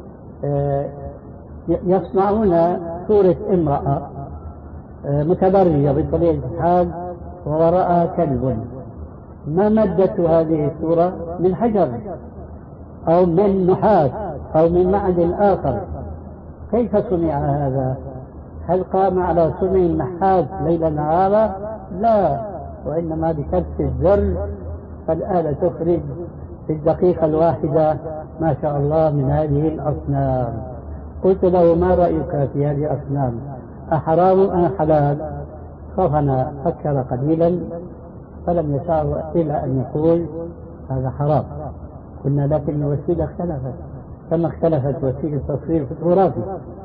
يصنعون صورة امرأة متبرجة بطبيعة الحال ووراءها كلب. ما مادة هذه الصورة؟ من حجر أو من نحاس أو من معدن آخر. كيف صنع هذا؟ هل قام على صنع النحاس ليلا نهارا؟ لا، وإنما بكبس الزر فالآلة تخرج في الدقيقة الواحدة ما شاء الله من هذه الأصنام. قلت له: ما رأيك في هذه الأصنام؟ أحرام أم حلال؟ خافنا فكر قليلا فلم يسعه إلا أن يقول هذا حرام. قلنا: لكن الوسيلة اختلفت كما اختلفت وسيلة تصوير فوتوغرافي.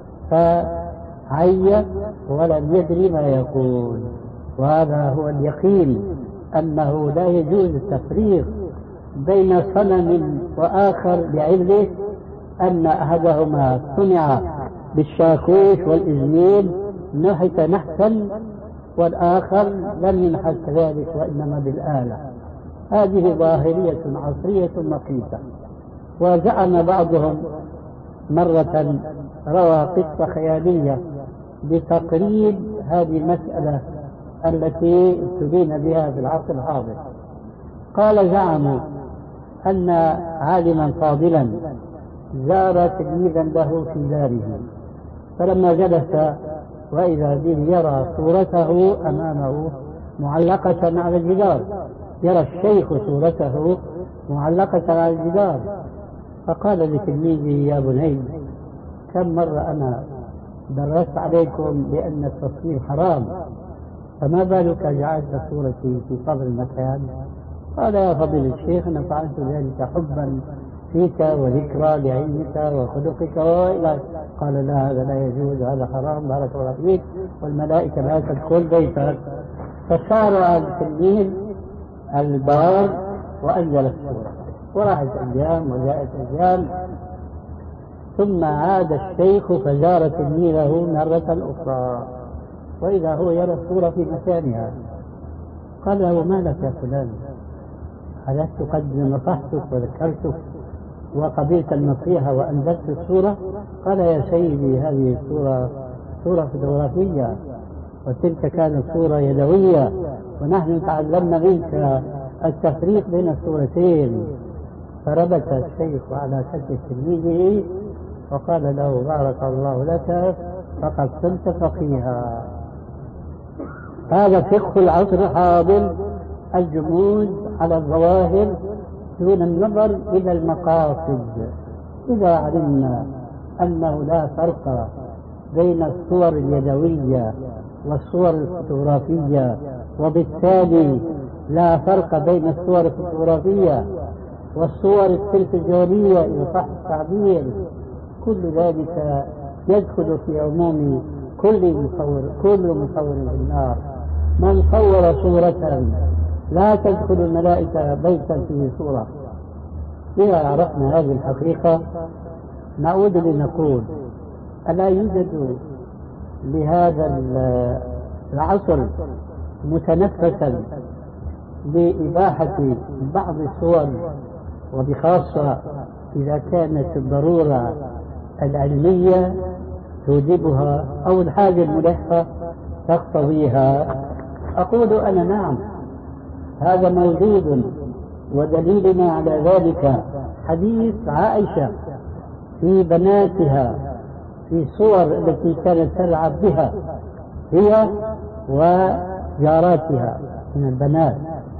فعي ولم يدري ما يقول. وهذا هو اليقين أنه لا يجوز التفريق بين صنم وآخر بعلة أن أحدهما صنع بالشاكوش والإزميل نحت نحتا والآخر لم ينحت كذلك وإنما بالآلة. هذه ظاهرية عصرية مقيتة. وزعم بعضهم مرة روى قصة خيالية لتقريب هذه المسألة التي ابتلينا بها في العصر الحاضر. قال زعموا أن عالما فاضلا زار تلميذا له في داره، فلما جلس وإذا به يرى صورته أمامه معلقة على الجدار، يرى الشيخ صورته معلقة على الجدار، فقال لتلميذه: يا بني، كم مرة أنا درست عليكم بأن التصوير حرام، فما بالك جعلت صورتي في قبر المكان؟ قال: يا فضيلة الشيخ، أنا فعلت ذلك حبا فيك وذكرى لعلمك وخلقك وإلى. قال: لا، هذا لا يجوز، هذا حرام، بارك الله فيك، والملائكة لا تدخل بيتك. فسار التلميذ البار وأنزل السورة، وراحت أيام وجاءت أيام، ثم عاد الشيخ فزار تلميذه مرة أخرى وإذا هو يرى الصورة في مكانها. قال له: ما لك يا فلان؟ ألست قد نصحتك وذكرتك وقبلت النصيحة وأنزلت الصورة؟ قال: يا سيدي، هذه صورة فوتوغرافية، وتلك كانت صورة يدوية، ونحن تعلمنا منك التفريق بين الصورتين. فربط الشيخ على كتف تلميذه وقال له: بارك الله لك، فقد صرت فقيها. هذا فقه العصر الحاضر، الجمود على الظواهر دون النظر إلى المقاصد. إذا علمنا أنه لا فرق بين الصور اليدوية والصور الفوتوغرافية، وبالتالي لا فرق بين الصور الفوتوغرافية والصور التلفزيونية إن صح التعبير، كل ذلك يدخل في عموم كل مصور في النار. من صور صورة لا تدخل الملائكة بيتا فيه صورة. إذا عرفنا هذه الحقيقة نعود لنقول: ألا يوجد لهذا العصر متنفسا لإباحة بعض الصور، وبخاصة إذا كانت الضرورة العلمية توجبها أو الحاجة الملحة تقتضيها؟ أقول أنا: نعم، هذا موجود، ودليلنا على ذلك حديث عائشة في بناتها، في صور التي كانت تلعب بها هي وجاراتها من البنات.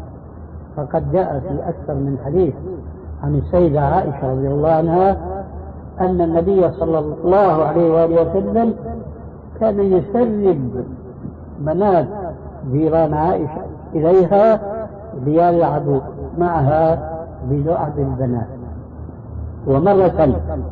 فقد جاء في أكثر من حديث عن السيدة عائشة رضي الله عنها أن النبي صلى الله عليه وآله وسلم كان يسرب بنات جيران عائشة إليها ليلعبوا معها بلعب البنات. ومرة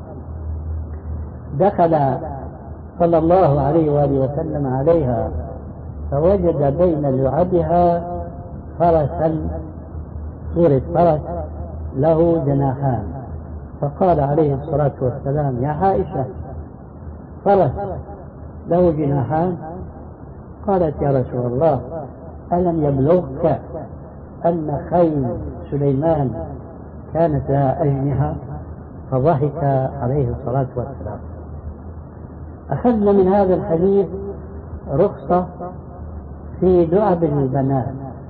دخل صلى الله عليه وآله وسلم عليها فوجد بين لعبها فرسا، صورة فرس له جناحان، فقال عليه الصلاة والسلام: يا عائشة، فرس له جناحان؟ قالت: يا رسول الله، ألم يبلغك أن خيل سليمان كانت لها أجنحة؟ فضحك عليه الصلاة والسلام. أخذنا من هذا الحديث رخصة في لعب البنات،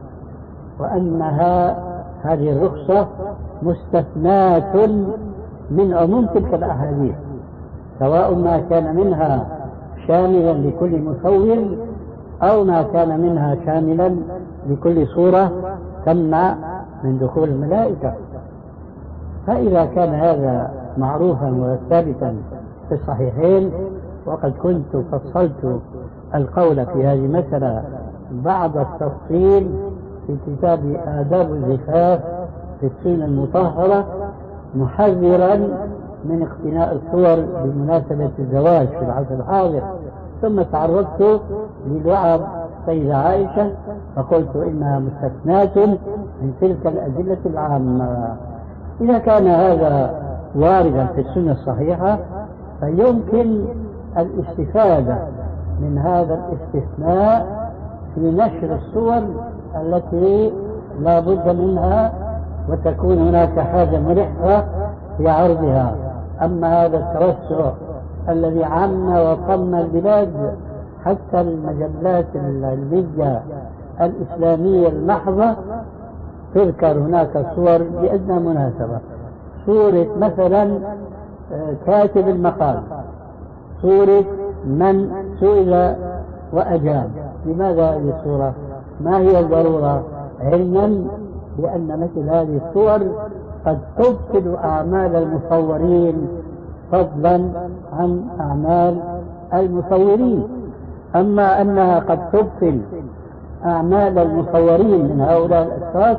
وأنها هذه الرخصة مستثناة من عموم تلك الأحاديث، سواء ما كان منها شاملا لكل مصور أو ما كان منها شاملا لكل صورة تمنع من دخول الملائكة. فإذا كان هذا معروفا وثابتا في الصحيحين، وقد كنت فصلت القول في هذه المسألة بعض التفصيل في كتاب آداب الزفاف في السنة المطهرة، محذرا من اقتناء الصور بمناسبة الزواج في العصر الحاضر، ثم تعرضت للعب السيدة عائشة فقلت إنها مستثناة من تلك الأدلة العامة. إذا كان هذا واردا في السنة الصحيحة فيمكن الاستفادة من هذا الاستثناء في نشر الصور التي لا بد منها، وتكون هناك حاجة ملحة في عرضها. أما هذا التوسع الذي عم وطم البلاد حتى المجلات العلمية الإسلامية المحضة تذكر هناك صور بأدنى مناسبة، صورة مثلا كاتب المقال، صورة من سئل وأجاب. لماذا هذه الصورة؟ ما هي الضرورة؟ علما بأن مثل هذه الصور قد تبطل أعمال المصورين فضلا عن أعمال المصورين. أما أنها قد تبطل أعمال المصورين من هؤلاء الأشخاص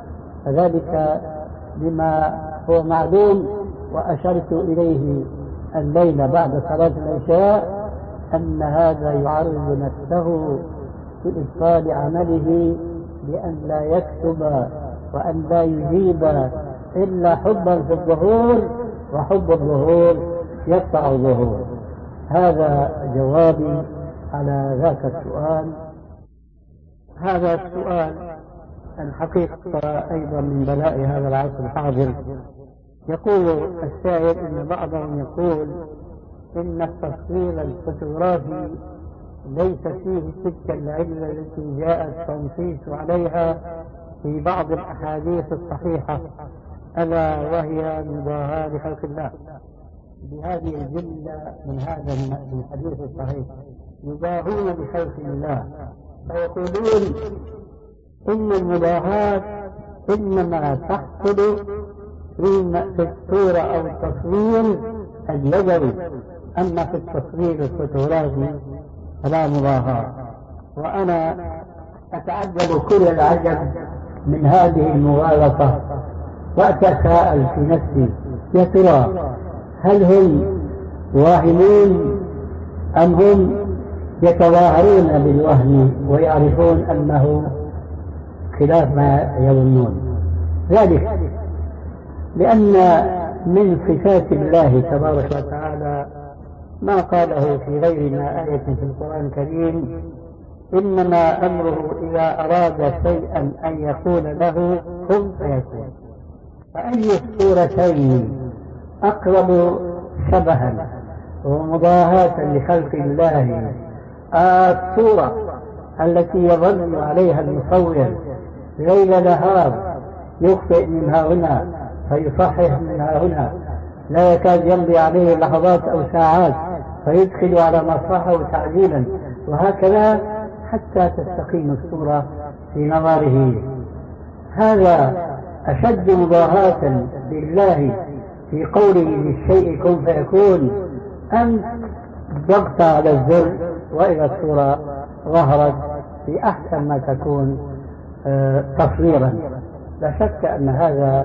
فذلك بما هو معلوم، وأشرت إليه الليلة بعد صلاة العشاء أن هذا يعرض نفسه بإبطال عمله بأن لا يكتب وأن لا يجيب إلا حبا في الظهور، وحب الظهور يقطع الظهور. هذا جوابي على ذاك السؤال. هذا السؤال الحقيقة أيضا من بلاء هذا العصر الحاضر. يقول السائل إن بعضهم يقول إن التصوير الفوتوغرافي ليس فيه تلك العلة التي جاء التنصيص عليها في بعض الأحاديث الصحيحة، ألا وهي مضاهاة لخلق الله. بهذه الجملة من هذا الحديث الصحيح يضاهون بخلق الله، فيقولون إن المضاهاة إنما تحصل في الصورة أو التصوير اليدوي، أما في التصوير الفوتوغرافي فلا مضاهاة. وأنا أتعجب كل العجب من هذه المغالطة، وأتساءل في نفسي يا ترى هل هم واهمون أم هم يتظاهرون بالوهم ويعرفون أنه خلاف ما يظنون؟ ذلك لأن من صفات الله تبارك وتعالى ما قاله في غير ما آية في القرآن الكريم: إنما أمره إذا أراد شيئا أن يقول له كن فيكون. فأي الصورتين أقرب شبها ومضاهاة لخلق الله؟ الصورة التي يظل عليها المصور ليل نهار، يخطئ منها هنا فيصحح منها هنا، لا يكاد يمضي عليه لحظات أو ساعات فيدخل على مصلحة تعديلا، وهكذا حتى تستقيم الصورة في نظره. هذا أشد مضاهاة لله في قوله للشيء كن فيكون أم ضغط على الزر وإذا الصورة ظهرت في أحسن ما تكون تصويرا. لا شك أن هذا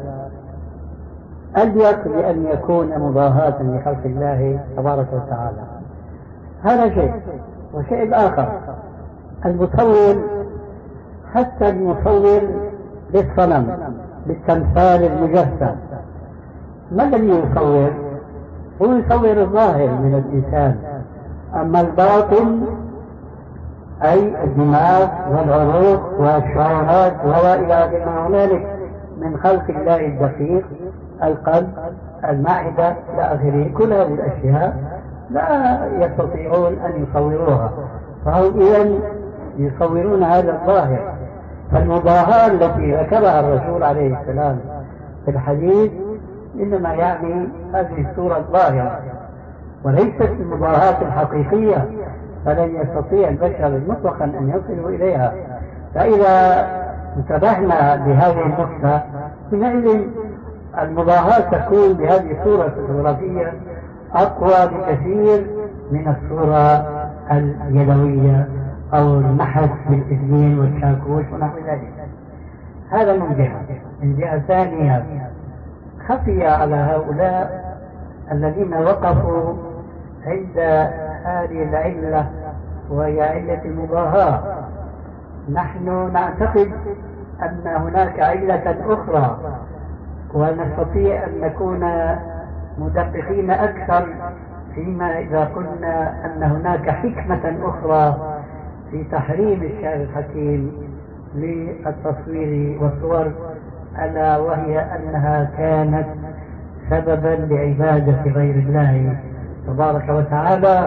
أليق بأن يكون مضاهاة لخلق الله تبارك وتعالى. هذا شيء. وشيء آخر، المصور، حتى المصور للصنم بالتمثال المجسم، ما الذي يصور؟ هو يصور الظاهر من الإنسان، أما الباطن أي الدماغ والعروق والشعيرات وإلى ما هنالك من خلق الله الدقيق، القلب، المعدة إلى آخره، كل هذه الأشياء لا يستطيعون أن يصوروها، فهم إذن يصورون هذا الظاهر. فالمضاهاة التي ذكرها الرسول عليه السلام في الحديث إنما يعني هذه الصورة الظاهرة وليست المضاهاة الحقيقية، فلن يستطيع البشر مطلقا أن يصلوا إليها. فإذا انتبهنا لهذه النقطة حينئذ المضاهاة تكون بهذه الصورة الفوتوغرافية أقوى بكثير من الصورة اليدوية أو النحت بالإذنين والشاكوش ونحو ذلك. هذا من جهة. من جهة ثانية، خفي على هؤلاء الذين وقفوا عند هذه العلة وهي علة المضاهاة. نحن نعتقد أن هناك علة أخرى، ونستطيع أن نكون مدققين أكثر فيما إذا قلنا أن هناك حكمة أخرى في تحريم الشارع الحكيم للتصوير والصور، ألا وهي أنها كانت سببا لعبادة غير الله تبارك وتعالى،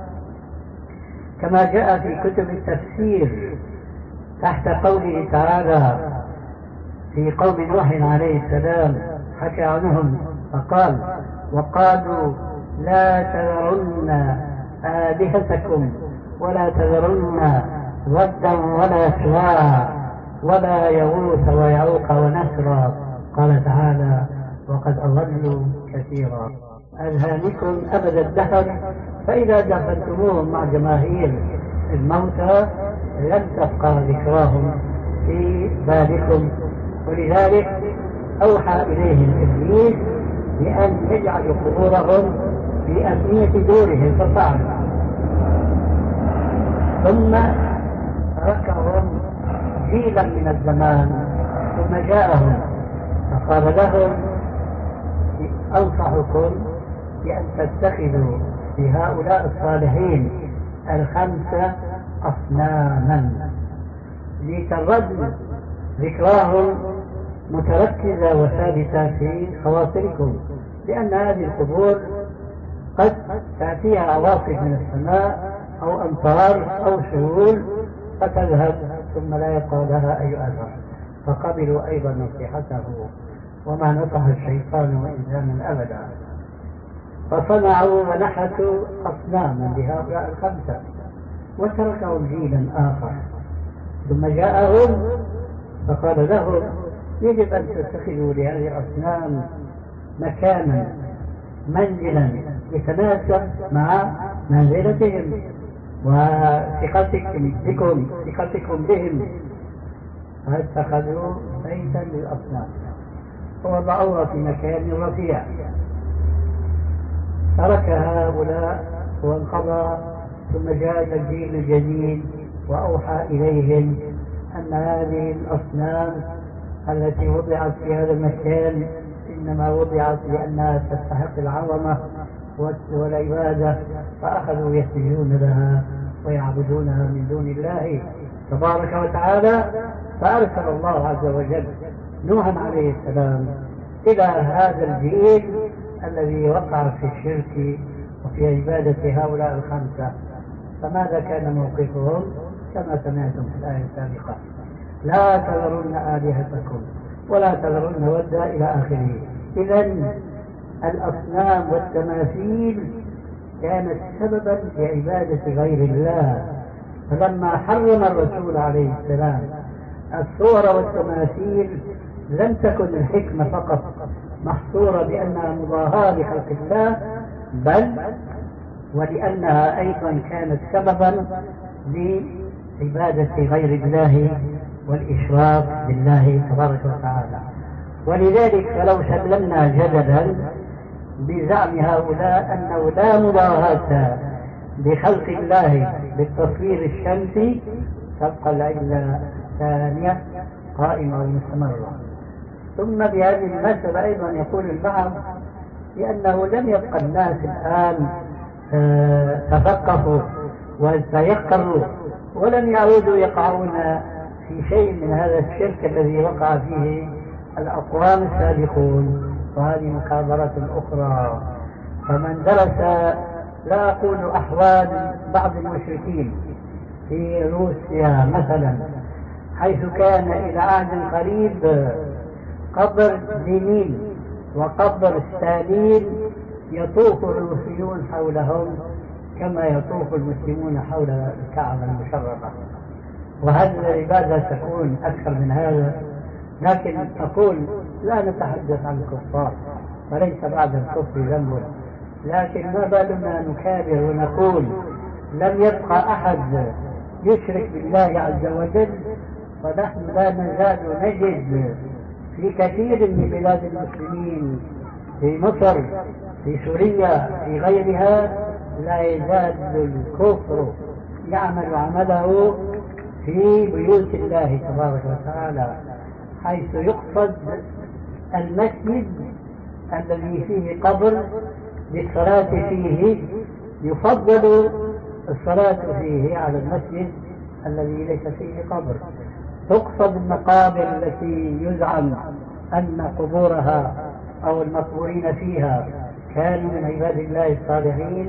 كما جاء في كتب التفسير تحت قوله تعالى في قوم نوح عليه السلام، حكى عنهم فقال: وقالوا لا تذرن آلهتكم ولا تذرن ودا ولا سواعا ولا يغوث ويعوق ونسرا. قال تعالى: وقد أضلوا كثيرا. أذهانكم أبد الدهر، فإذا دفنتموهم مع جماهير الموتى لن تبقى ذكراهم في بالكم، ولذلك أوحى إليهم إبليس بأن يجعلوا قبورهم في أثنية دورهم ففعلوا، ثم تركهم جيلا من الزمان ثم جاءهم فقال لهم: أنصحكم بأن تتخذوا في هؤلاء الصالحين الخمسة أصناما لتظل ذكراهم متركزة وثابتة في خواطركم، لأن هذه القبور قد تأتيها عواصف من السماء أو أمطار أو سيول فتذهب ثم لا يبقى لها أي أثر. فقبلوا أيضا نصيحته، وما نصح الشيطان إنسانا أبدا، فصنعوا ونحتوا أصناما لهؤلاء الخمسة وتركهم جيلا آخر. ثم جاءهم فقال لهم: يجب أن تتخذوا لهذه الأصنام مكانا منزلا يتناسب مع منزلتهم وثقتكم بهم، فاتخذوا بيتا للأصنام ووضعوها في مكان رفيع. ترك هؤلاء وانقضى، ثم جاء الجيل الجديد وأوحى إليهم أن هذه الأصنام التي وضعت في هذا المكان إنما وضعت لأنها تستحق العظمة والعبادة، فأخذوا يسجدون لها ويعبدونها من دون الله تبارك وتعالى. فأرسل الله عز وجل نوحا عليه السلام إلى هذا الجيل الذي وقع في الشرك وفي عبادة هؤلاء الخمسة. فماذا كان موقفهم؟ كما سمعتم في الآية السابقة: لا تذرن آلهتكم ولا تذرن ودا إلى آخره. إذن الأصنام والتماثيل كانت سببا لعبادة غير الله، فلما حرم الرسول عليه السلام الصور والتماثيل لم تكن الحكمة فقط محصورة بأنها مضاهاة لخلق الله، بل ولأنها أيضا كانت سببا لعبادة غير الله والإشراك بالله تبارك وتعالى. ولذلك فلو سلمنا جدلا بزعم هؤلاء أنه لا مضاهاة بخلق الله بالتصوير الشمسي، تبقى العلة ثانية قائمة ومستمرة. ثم بهذه المسألة أيضا يقول البعض لأنه لم يبقى الناس الآن تثقفوا وتيقظوا ولم يعودوا يقعون في شيء من هذا الشرك الذي وقع فيه الأقوام السابقون، وهذه محاضرة أخرى. فمن درس، لا أقول أحوال بعض المشركين في روسيا مثلا، حيث كان إلى عهد قريب قبر لينين وقبر ستالين يطوف الروسيون حولهم كما يطوف المسلمون حول الكعبة المشرفة. وهل العبادة تكون أكثر من هذا؟ لكن أقول لا نتحدث عن الكفار، فليس بعد الكفر ذنب، لكن ما بالنا نكابر ونقول لم يبقى أحد يشرك بالله عز وجل، ونحن لا نزال نجد في كثير من بلاد المسلمين، في مصر، في سوريا، في غيرها، لا يزال الكفر يعمل عمله في بيوت الله تبارك وتعالى، حيث يقصد المسجد الذي فيه قبر للصلاة فيه، يفضل الصلاة فيه على المسجد الذي ليس فيه قبر. تقصد المقابر التي يزعم أن قبورها أو المقبورين فيها كانوا من عباد الله الصالحين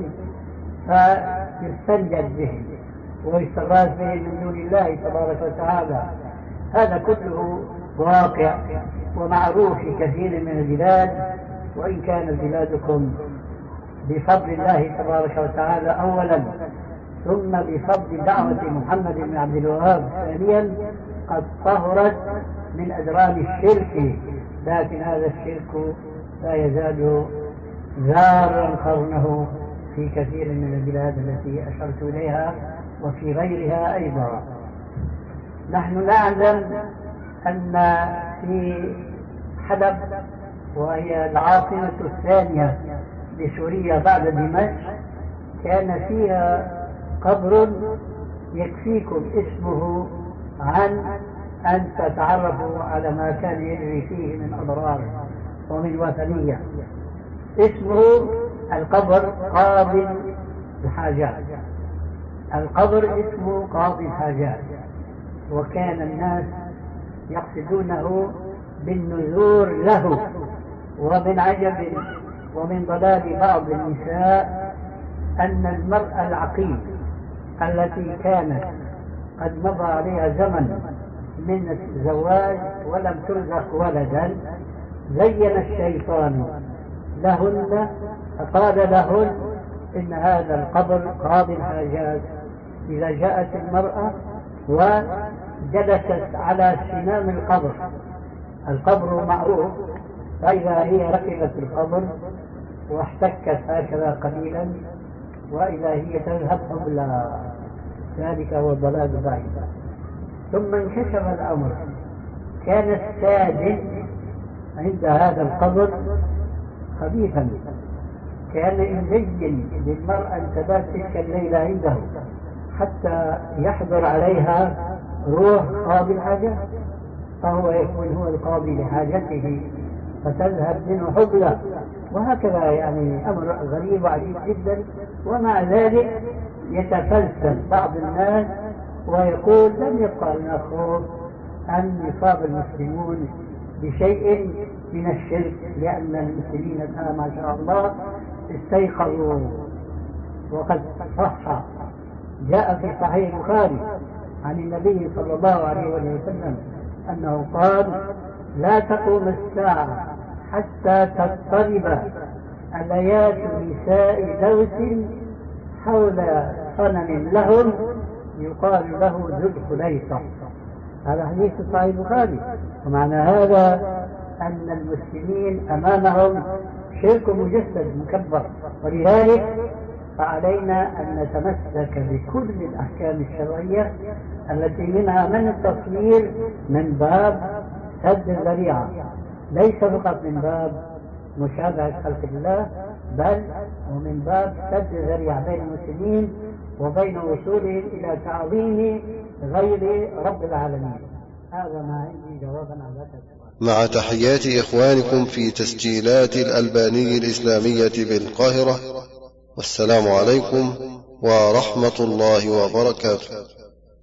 فيستنجد بهم ويستغاث بهم من دون الله تبارك وتعالى. هذا كله واقع ومعروف في كثير من البلاد، وإن كانت بلادكم بفضل الله تبارك وتعالى أولا ثم بفضل دعوة محمد بن عبد الوهاب ثانيا قد طهرت من أدران الشرك، لكن هذا الشرك لا يزال زارا قرنه في كثير من البلاد التي أشرت إليها وفي غيرها أيضا. نحن نعلم أن في حلب، وهي العاصمة الثانية لسوريا بعد دمشق، كان فيها قبر يكفيكم اسمه عن أن تتعرفوا على ما كان يجري فيه من أضرار ومن وثنية. اسمه القبر قاضي الحاجات. القبر اسمه قاضي الحاجات، وكان الناس يقصدونه بالنذور له. ومن عجب ومن ضلال بعض النساء أن المرأة العقيم التي كانت قد مضى عليها زمن من الزواج ولم ترزق ولدا، زين الشيطان لهن فقال لهن إن هذا القبر قاضي الحاجات. إذا جاءت المرأة وجلست على سنام القبر معروف، فإذا هي ركبت القبر واحتكت هكذا قليلا وإذا هي تذهب قبل ذلك هو الضلال بعيد. ثم انكشف الأمر، كان السادس عند هذا القبر خبيثا، كان يزين للمرأة أن تبات تلك الليلة عنده حتى يحضر عليها روح قاضي الحاجات، فهو يكون هو القاضي لحاجته فتذهب منه حبلة، وهكذا يعني أمر غريب وعجيب جدا. ومع ذلك يتفلسف بعض الناس ويقول لم يبقى لنا خوف أن يصاب المسلمون بشيء من الشرك، لأن المسلمين الآن ما شاء الله استيقظوا. وقد صح جاء في صحيح البخاري عن النبي صلى الله عليه وسلم أنه قال لا تقوم الساعة حتى تضطرب عليات نساء دوس حول صنم لهم يقال له ذو الخليصة. هذا حديث صحيح البخاري. ومعنى هذا أن المسلمين أمامهم شرك مجسد مكبر، ولذلك فعلينا أن نتمسك بكل الأحكام الشرعية التي منها من التصوير من باب سد الذريعة، ليس فقط من باب مشابهة خلق الله، بل ومن باب سد الذريعة بين المسلمين وبين وصولهم إلى تعظيم غير رب العالمين. هذا ما عندي جوابا على هذا السؤال. مع تحيات إخوانكم في تسجيلات الألباني الإسلامية بالقاهرة، والسلام عليكم ورحمة الله وبركاته.